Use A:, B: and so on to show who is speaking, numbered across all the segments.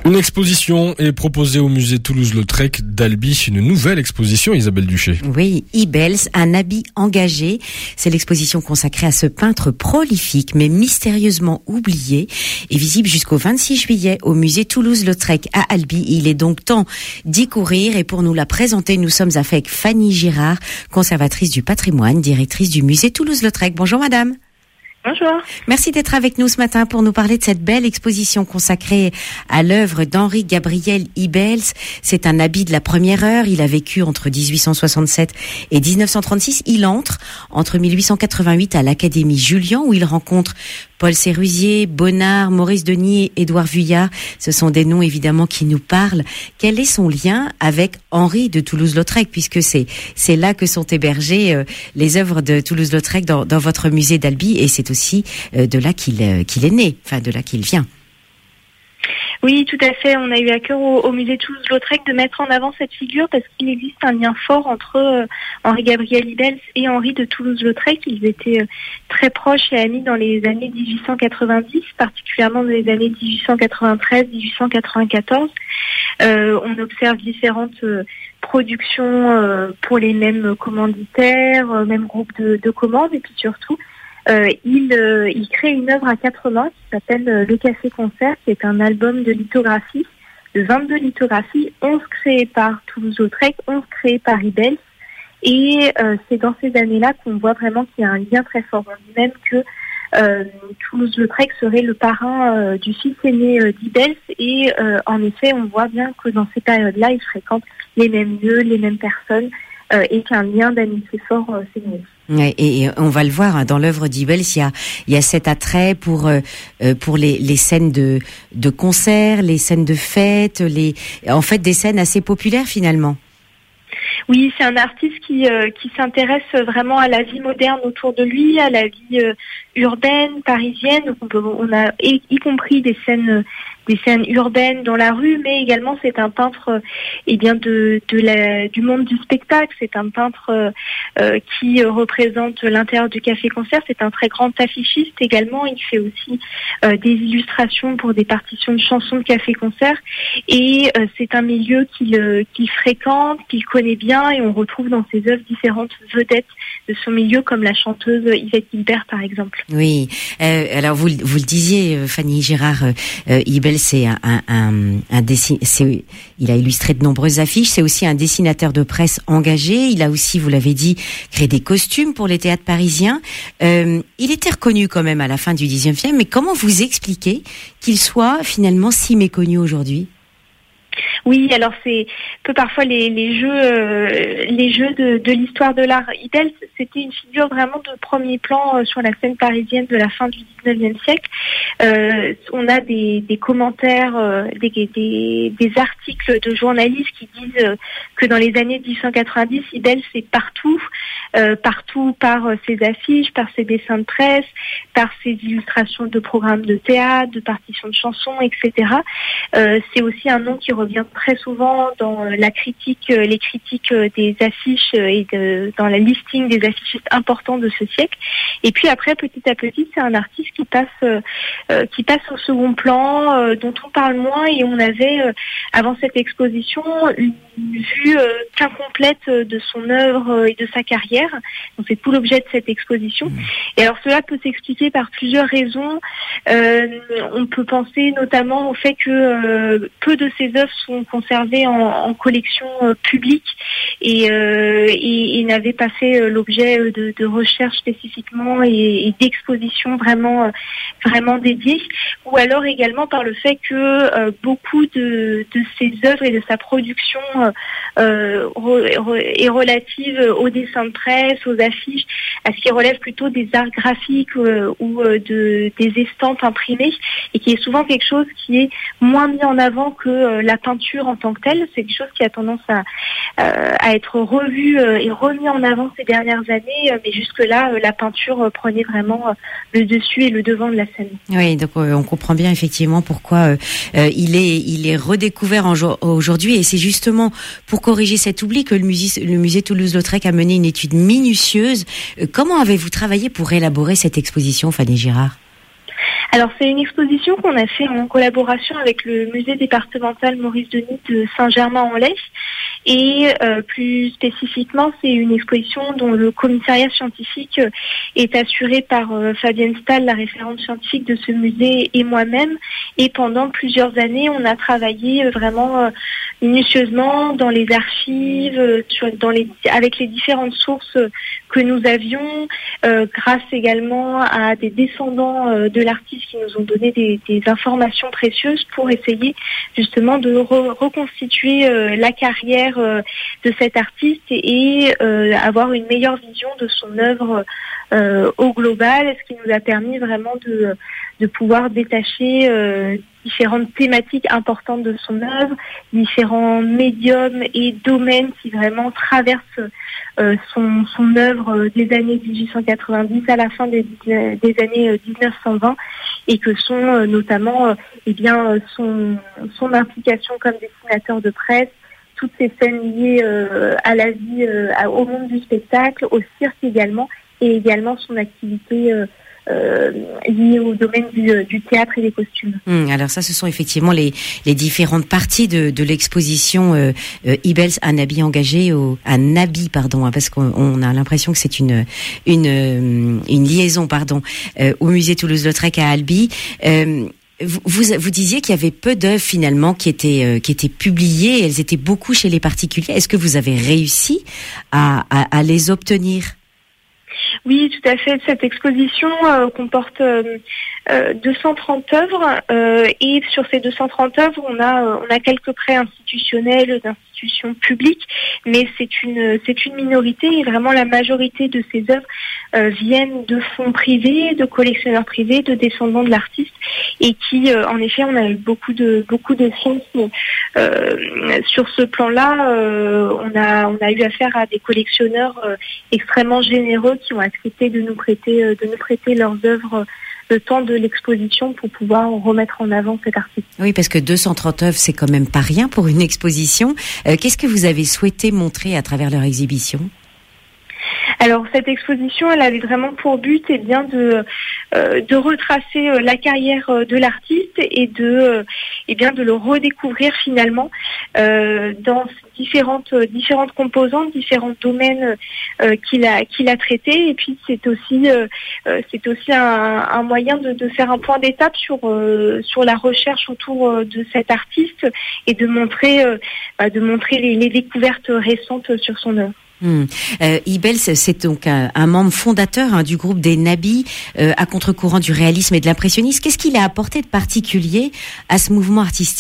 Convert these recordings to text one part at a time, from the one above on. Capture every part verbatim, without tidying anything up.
A: Une exposition est proposée au musée Toulouse-Lautrec d'Albi, une nouvelle exposition, Isabelle Duché.
B: Oui, Ibels, un habit engagé. C'est l'exposition consacrée à ce peintre prolifique mais mystérieusement oublié et visible jusqu'au vingt-six juillet au musée Toulouse-Lautrec à Albi. Il est donc temps d'y courir et pour nous la présenter, nous sommes avec Fanny Girard, conservatrice du patrimoine, directrice du musée Toulouse-Lautrec. Bonjour madame.
C: Bonjour.
B: Merci d'être avec nous ce matin pour nous parler de cette belle exposition consacrée à l'œuvre d'Henri Gabriel Ibels. C'est un habit de la première heure. Il a vécu entre dix-huit cent soixante-sept et dix-neuf cent trente-six. Il entre entre mille huit cent quatre-vingt-huit à l'Académie Julian où il rencontre Paul Sérusier, Bonnard, Maurice Denis et Édouard Vuillard. Ce sont des noms évidemment qui nous parlent. Quel est son lien avec Henri de Toulouse-Lautrec puisque c'est c'est là que sont hébergées euh, les œuvres de Toulouse-Lautrec dans, dans votre musée d'Albi et c'est aussi euh, de là qu'il euh, qu'il est né, enfin de là qu'il vient.
C: Oui, tout à fait. On a eu à cœur au, au musée Toulouse-Lautrec de mettre en avant cette figure parce qu'il existe un lien fort entre euh, Henri Gabriel Ibels et Henri de Toulouse-Lautrec. Ils étaient euh, très proches et amis dans les années dix-huit cent quatre-vingt-dix, particulièrement dans les années dix-huit cent quatre-vingt-treize dix-huit cent quatre-vingt-quatorze. Euh, on observe différentes euh, productions euh, pour les mêmes commanditaires, euh, même groupes de, de commandes et puis surtout Euh, il, euh, il crée une œuvre à quatre mains qui s'appelle euh, Le Café Concert, qui est un album de lithographie, de vingt-deux lithographies, onze créées par Toulouse-Lautrec, onze créées par Ibels. Et euh, c'est dans ces années-là qu'on voit vraiment qu'il y a un lien très fort. On dit même que euh, Toulouse-Lautrec serait le parrain euh, du fils aîné euh, d'Ibels. Et euh, en effet, on voit bien que dans ces périodes-là, il fréquente les mêmes lieux, les mêmes personnes, euh, et qu'un lien d'amitié fort euh, s'est noué.
B: Ouais, et on va le voir hein, dans l'œuvre d'Ibels, il y a il y a cet attrait pour euh, pour les les scènes de de concerts, les scènes de fêtes, les en fait des scènes assez populaires finalement.
C: Oui, c'est un artiste qui euh, qui s'intéresse vraiment à la vie moderne autour de lui, à la vie euh, urbaine parisienne. Donc on peut on a y, y compris des scènes des scènes urbaines dans la rue, mais également c'est un peintre euh, eh bien de de la du monde du spectacle. C'est un peintre euh, euh, qui représente l'intérieur du café-concert. C'est un très grand affichiste également. Il fait aussi euh, des illustrations pour des partitions de chansons de café-concert. Et euh, c'est un milieu qu'il euh, qu'il fréquente, qu'il connaît bien, et on retrouve dans ses œuvres différentes vedettes de son milieu, comme la chanteuse Yvette Guilbert par exemple.
B: Oui. Euh, alors vous vous le disiez, Fanny Girard, euh, Ibels c'est un, un, un, un dessin, c'est, il a illustré de nombreuses affiches. C'est aussi un dessinateur de presse engagé. Il a aussi, vous l'avez dit, créé des costumes pour les théâtres parisiens. Euh, il était reconnu quand même à la fin du dix-neuvième. Mais comment vous expliquez qu'il soit finalement si méconnu aujourd'hui ?
C: Oui, alors c'est peu parfois les, les jeux, euh, les jeux de, de l'histoire de l'art. Ibels, c'était une figure vraiment de premier plan euh, sur la scène parisienne de la fin du dix-neuvième siècle. Euh, on a des, des commentaires, euh, des, des, des articles de journalistes qui disent euh, que dans les années dix-huit cent quatre-vingt-dix, Ibels est partout, euh, partout par euh, ses affiches, par ses dessins de presse, par ses illustrations de programmes de théâtre, de partitions de chansons, et cetera. Euh, c'est aussi un nom qui revient très souvent dans la critique, les critiques des affiches et de, dans la listing des affichistes importants de ce siècle. Et puis après, petit à petit, c'est un artiste qui passe, euh, qui passe au second plan, euh, dont on parle moins. Et on avait, euh, avant cette exposition, une vue euh, incomplète de son œuvre et de sa carrière. Donc c'est tout l'objet de cette exposition. Et alors cela peut s'expliquer par plusieurs raisons. Euh, on peut penser notamment au fait que euh, peu de ses œuvres sont conservées en, en collection euh, publique et, euh, et, et n'avaient pas fait euh, l'objet de, de recherches spécifiquement et, et d'expositions vraiment euh, vraiment dédiées. Ou alors également par le fait que euh, beaucoup de, de ses œuvres et de sa production euh, re, re, est relative aux dessins de presse, aux affiches, à ce qui relève plutôt des arts graphiques euh, ou euh, de, des estampes imprimées, et qui est souvent quelque chose qui est moins mis en avant que euh, la peinture en tant que telle. C'est quelque chose qui a tendance à, euh, à être revu euh, et remis en avant ces dernières années, euh, mais jusque-là, euh, la peinture euh, prenait vraiment euh, le dessus et le devant de la scène.
B: Oui, donc euh, on comprend bien effectivement pourquoi euh, euh, il est il est redécouvert en jo- aujourd'hui, et c'est justement pour corriger cet oubli que le musée, le musée Toulouse-Lautrec a mené une étude minutieuse. Euh, comment avez-vous travaillé pour élaborer cette exposition, Fanny Girard ?
C: Alors c'est une exposition qu'on a fait en collaboration avec le musée départemental Maurice Denis de Saint-Germain-en-Laye et euh, plus spécifiquement c'est une exposition dont le commissariat scientifique est assuré par euh, Fabienne Stahl, la référente scientifique de ce musée et moi-même, et pendant plusieurs années on a travaillé euh, vraiment euh, minutieusement dans les archives, euh, sur, dans les, avec les différentes sources que nous avions, euh, grâce également à des descendants euh, de l'artiste qui nous ont donné des, des informations précieuses pour essayer justement de re- reconstituer euh, la carrière euh, de cet artiste et, et euh, avoir une meilleure vision de son œuvre euh, au global, ce qui nous a permis vraiment de, de pouvoir détacher euh, différentes thématiques importantes de son œuvre, différents médiums et domaines qui vraiment traversent euh, son, son œuvre des années dix-huit cent quatre-vingt-dix à la fin des, des années dix-neuf cent vingt, et que sont euh, notamment euh, eh bien, son, son implication comme dessinateur de presse, toutes ces scènes liées euh, à la vie, euh, au monde du spectacle, au cirque également, et également son activité euh, Euh, liées au domaine du, du théâtre et des costumes.
B: Hum, alors ça, ce sont effectivement les, les différentes parties de, de l'exposition euh, euh, Ibels, un habit engagé, au, un habit, pardon, hein, parce qu'on on a l'impression que c'est une une une liaison, pardon, euh, au musée Toulouse-Lautrec à Albi. Euh, Vous, vous, vous disiez qu'il y avait peu d'œuvres finalement qui étaient euh, qui étaient publiées. Elles étaient beaucoup chez les particuliers. Est-ce que vous avez réussi à, à, à les obtenir?
C: Oui, tout à fait. Cette exposition euh, comporte euh, euh, deux cent trente œuvres euh, et sur ces deux cent trente œuvres, on a euh, on a quelques prêts institutionnels d'institutions publiques, mais c'est une c'est une minorité et vraiment la majorité de ces œuvres euh, viennent de fonds privés, de collectionneurs privés, de descendants de l'artiste, et qui euh, en effet, on a eu beaucoup de beaucoup de chance euh, sur ce plan-là. Euh, on a on a eu affaire à des collectionneurs euh, extrêmement généreux qui ont accepté de nous prêter euh, de nous prêter leurs œuvres le temps de l'exposition pour pouvoir remettre en avant cet artiste.
B: Oui, parce que deux cent trente œuvres, c'est quand même pas rien pour une exposition. Euh, qu'est-ce que vous avez souhaité montrer à travers leur exhibition ?
C: Alors cette exposition, elle avait vraiment pour but eh bien de euh, de retracer euh, la carrière euh, de l'artiste et de euh, eh bien de le redécouvrir finalement euh, dans différentes euh, différentes composantes, différents domaines euh, qu'il a qu'il a traités. Et puis c'est aussi euh, euh, c'est aussi un, un moyen de, de faire un point d'étape sur euh, sur la recherche autour euh, de cet artiste et de montrer euh, bah, de montrer les, les découvertes récentes sur son œuvre.
B: Hum. Euh, Ibels, c'est donc un, un membre fondateur hein, du groupe des Nabis, euh, à contre-courant du réalisme et de l'impressionnisme. Qu'est-ce qu'il a apporté de particulier à ce mouvement artistique ?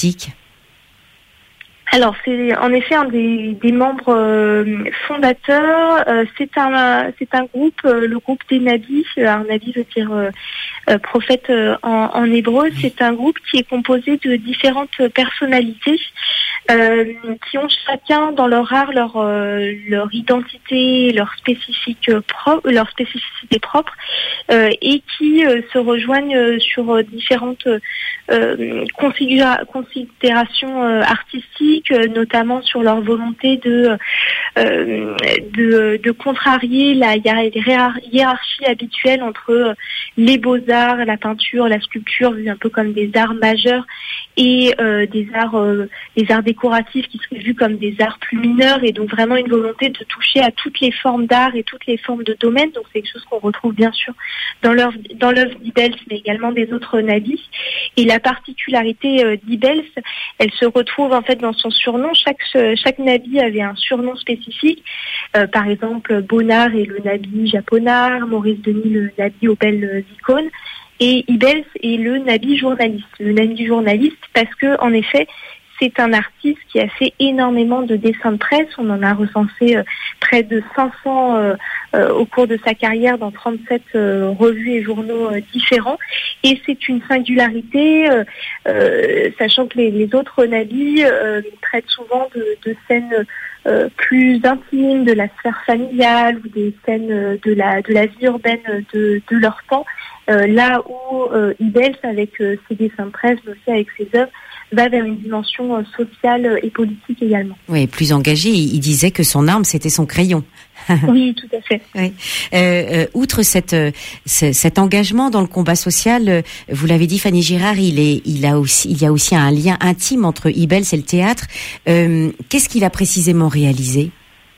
C: Alors c'est en effet un des, des membres euh, fondateurs. Euh, c'est un c'est un groupe, euh, le groupe des Nabis. Alors Nabi veut dire euh, euh, prophète euh, en, en hébreu. C'est un groupe qui est composé de différentes personnalités euh, qui ont chacun dans leur art leur euh, leur identité, leur spécifique propre, leur spécificité propre, euh, et qui euh, se rejoignent sur différentes euh, considéra- considérations euh, artistiques, notamment sur leur volonté de euh, de, de contrarier la hiérarchie habituelle entre les beaux-arts, la peinture, la sculpture, vus un peu comme des arts majeurs, et euh, des arts euh, des arts décoratifs qui seraient vus comme des arts plus mineurs, et donc vraiment une volonté de toucher à toutes les formes d'art et toutes les formes de domaines. Donc c'est quelque chose qu'on retrouve bien sûr dans l'œuvre dans l'œuvre d'Ibels, mais également des autres Nabis. Et la particularité euh, d'Ibels, elle se retrouve en fait dans son surnom. Chaque chaque Nabi avait un surnom spécifique. Euh, par exemple, Bonnard est le Nabi japonard, Maurice Denis le Nabi aux belles icônes, et Ibels est le Nabi journaliste. Le Nabi journaliste parce que en effet, c'est un artiste qui a fait énormément de dessins de presse. On en a recensé euh, près de cinq cents euh, euh, au cours de sa carrière dans trente-sept euh, revues et journaux euh, différents. Et c'est une singularité, euh, euh, sachant que les, les autres Nabis euh, traitent souvent de, de scènes euh, plus intimes, de la sphère familiale ou des scènes de la de la vie urbaine de, de leur temps. Euh, là où euh, Ibels, avec euh, ses dessins de presse, mais aussi avec ses œuvres, va vers une dimension euh, sociale et politique également.
B: Oui, plus engagé. Il, il disait que son arme, c'était son crayon.
C: Oui, tout à fait.
B: Oui. Euh, euh, outre cette, euh, ce, cet engagement dans le combat social, euh, vous l'avez dit, Fanny Girard, il est, il a aussi, il y a aussi un lien intime entre Ibels et le théâtre. Euh, qu'est-ce qu'il a précisément réalisé ?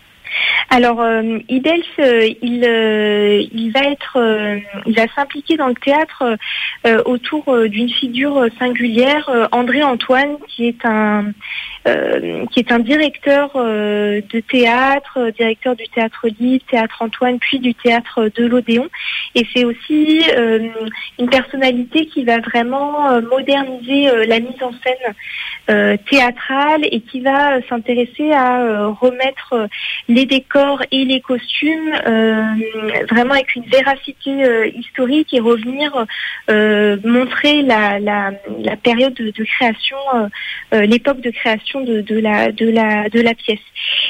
C: Alors, euh, Ibels, euh, il, euh, il va être, euh, il va s'impliquer dans le théâtre euh, autour euh, d'une figure singulière, euh, André Antoine, qui est un, euh, qui est un directeur euh, de théâtre, directeur du théâtre libre, théâtre Antoine, puis du théâtre de l'Odéon. Et c'est aussi euh, une personnalité qui va vraiment euh, moderniser euh, la mise en scène euh, théâtrale et qui va s'intéresser à euh, remettre euh, les décors et les costumes euh, vraiment avec une véracité euh, historique et revenir euh, montrer la, la, la période de, de création, euh, l'époque de création de, de, la, de, la, de la pièce.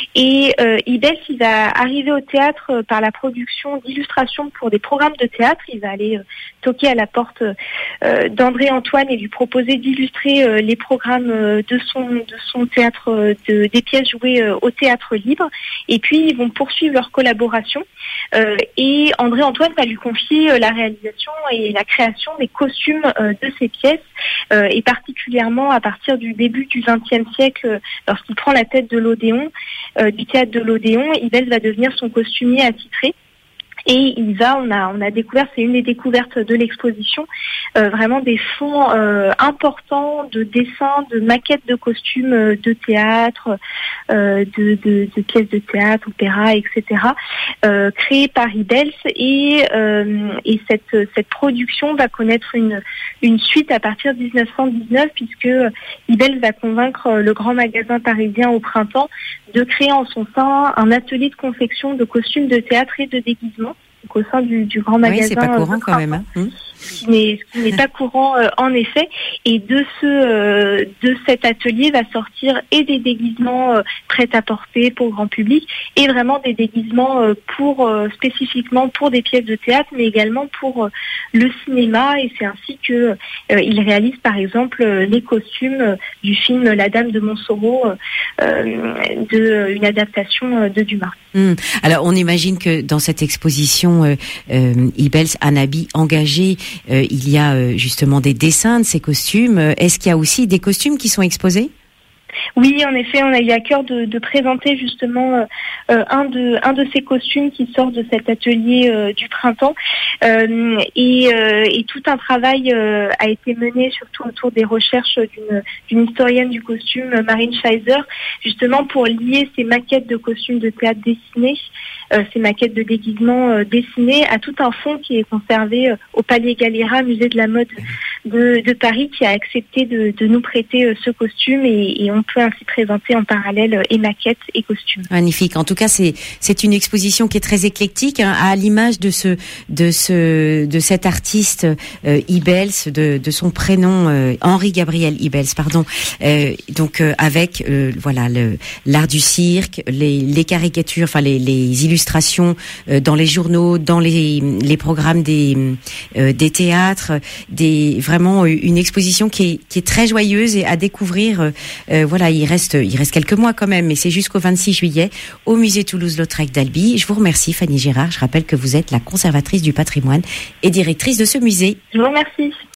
C: Et euh, Ibels, il va arriver au théâtre par la production d'illustrations pour des programmes de théâtre. Il va aller euh, toquer à la porte euh, d'André Antoine et lui proposer d'illustrer euh, les programmes euh, de son de son théâtre, euh, de, des pièces jouées euh, au théâtre libre. Et puis ils vont poursuivre leur collaboration. Euh, et André Antoine va lui confier euh, la réalisation et la création des costumes euh, de ces pièces, euh, et particulièrement à partir du début du vingtième siècle, lorsqu'il prend la tête de l'Odéon, euh, du théâtre de l'Odéon, Ibels va devenir son costumier attitré. Et il va, on a, on a découvert, c'est une des découvertes de l'exposition, euh, vraiment des fonds euh, importants de dessins, de maquettes de costumes euh, de théâtre, euh, de, de, de pièces de théâtre, opéra, et cetera, euh, créés par Ibels. Et, euh, et cette, cette production va connaître une, une suite à partir de dix-neuf cent dix-neuf, puisque Ibels va convaincre le grand magasin parisien au printemps de créer en son sein un atelier de confection de costumes de théâtre et de déguisement. Donc au sein du, du grand magasin.
B: Oui, c'est pas courant euh, quand même. Hein. Mmh.
C: Ce qui n'est, ce qui n'est pas courant euh, en effet. Et de ce euh, de cet atelier va sortir et des déguisements euh, prêts à porter pour grand public et vraiment des déguisements euh, pour euh, spécifiquement pour des pièces de théâtre, mais également pour euh, le cinéma. Et c'est ainsi que euh, il réalise par exemple euh, les costumes euh, du film La Dame de Montsoreau, euh, de euh, une adaptation euh, de Dumas.
B: Mmh. Alors on imagine que dans cette exposition Euh, euh, Ibels, un habit engagé, euh, il y a euh, justement des dessins de ces costumes. Est-ce qu'il y a aussi des costumes qui sont exposés ?
C: Oui, en effet, on a eu à cœur de, de présenter justement euh, un de un de ces costumes qui sort de cet atelier euh, du printemps, euh, et, euh, et tout un travail euh, a été mené surtout autour des recherches d'une, d'une historienne du costume, Marine Scheiser, justement pour lier ces maquettes de costumes de théâtre dessinés, euh, ces maquettes de déguisement euh, dessinées, à tout un fonds qui est conservé euh, au Palais Galliera, musée de la mode de, de Paris, qui a accepté de, de nous prêter euh, ce costume, et, et on peut ainsi présenter en parallèle euh, et maquettes et costumes.
B: Magnifique. En tout cas, c'est c'est une exposition qui est très éclectique, hein, à l'image de ce de ce de cet artiste euh, Ibels, de de son prénom euh, Henri Gabriel Ibels, pardon. Euh, donc euh, avec euh, voilà le l'art du cirque, les les caricatures, enfin les les illustrations euh, dans les journaux, dans les les programmes des euh, des théâtres, des vraiment une exposition qui est qui est très joyeuse et à découvrir. Euh, voilà, il reste il reste quelques mois quand même, mais c'est jusqu'au vingt-six juillet au musée Toulouse-Lautrec d'Albi. Je vous remercie, Fanny Girard. Je rappelle que vous êtes la conservatrice du patrimoine et directrice de ce musée.
C: Je vous remercie.